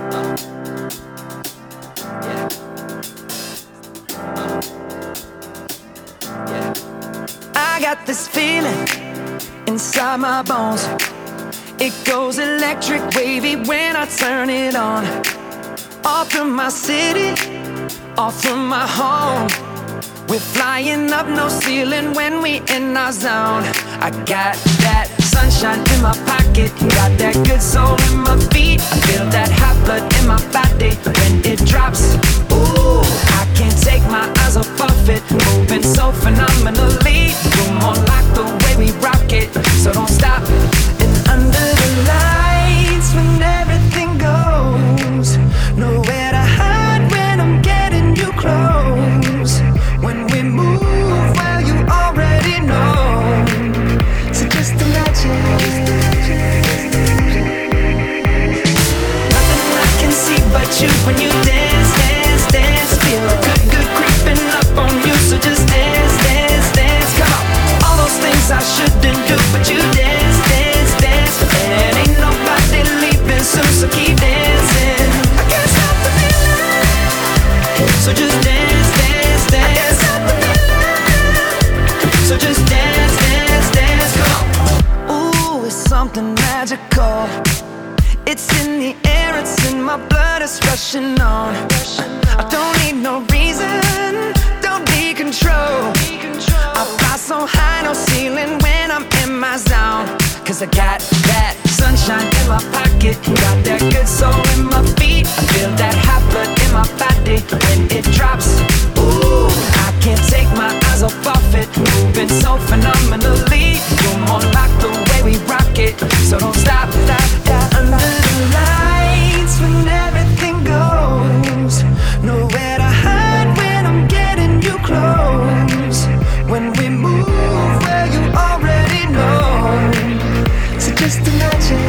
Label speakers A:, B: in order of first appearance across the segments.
A: I got this feeling inside my bones. It goes electric wavy when I turn it on. All through my city, all through my home. We're flying up, no ceiling when we in our zone. I got that sunshine in my pocket, got that good soul in my feet. I feel that hot blood in my body when it drops. Ooh, I can't take my eyes off of it, moving so phenomenally. You're more like the way we rock it, so don't stop. And under the lights when everything goes, nowhere to hide when I'm getting you close. When we move, well, you already know. So just imagine. Nothing I can see but you when you dance, dance, dance. Feel good, good creeping up on you. So just dance, dance, dance. Come on. All those things I shouldn't do, but you dance, dance, dance. And ain't nobody leaving soon, so keep dancing. I can't stop the feeling. So just dance, dance, dance. So just dance, dance, dance, come on. Ooh, it's something magical. It's in the air, it's in my blood, it's rushing on. I don't need no reason, don't need control. I fly so high, no ceiling when I'm in my zone. Cause I got that sunshine in my pocket, got that good soul in my feet. I feel that hot blood in my body when it drops. Ooh, I can't take my eyes off of it, moving so phenomenally. You're more like the way we rock it, so don't stop, stop, stop. Under the lights when everything goes, nowhere to hide when I'm getting you close. When we move, well, you already know. So just imagine.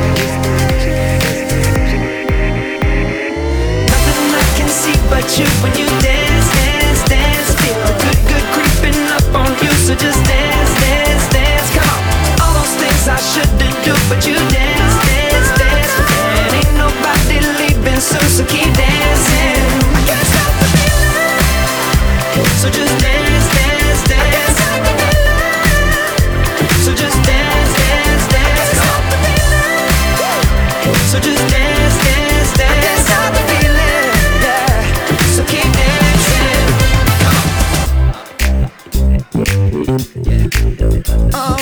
A: Nothing I can see but you when you dance, dance, dance. Feel good, good creeping up on you. So just dance, dance, dance. Come on. All those things I shouldn't do, but you dance, dance, dance. And ain't nobody leaving soon, so keep dancing. I can't stop the feeling. So just dance, dance, dance. So just dance, dance, dance. So just dance, dance, dance. I can't stop the feeling, yeah. So keep dancing. Oh,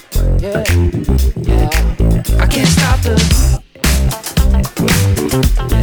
A: yeah, yeah. I can't stop the.